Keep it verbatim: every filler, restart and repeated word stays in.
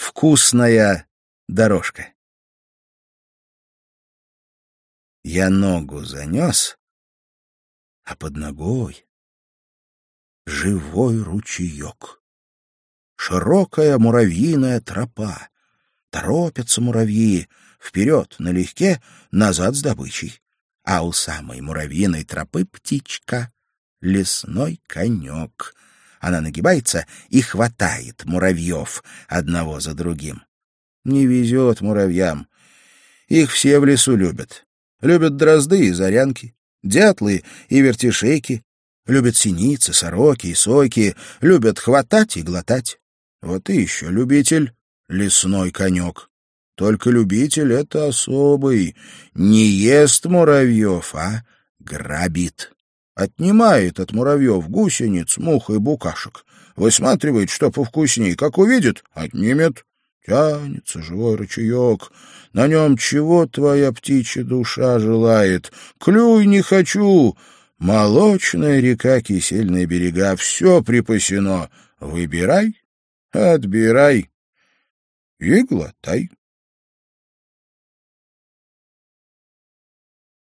Вкусная дорожка. Я ногу занес, а под ногой живой ручеек. Широкая муравьиная тропа. Торопятся муравьи вперед налегке, назад с добычей. А у самой муравьиной тропы птичка, лесной конек. Она нагибается и хватает муравьев одного за другим. Не везет муравьям. Их все в лесу любят. Любят дрозды и зарянки, дятлы и вертишейки. Любят синицы, сороки и сойки. Любят хватать и глотать. Вот и еще любитель — лесной конек. Только любитель — это особый. Не ест муравьев, а грабит. Отнимает от муравьев гусениц, мух и букашек. Высматривает, что повкусней. Как увидит — отнимет. Тянется живой ручеек. На нем чего твоя птичья душа желает? Клюй не хочу. Молочная река, кисельные берега — все припасено. Выбирай, отбирай и глотай.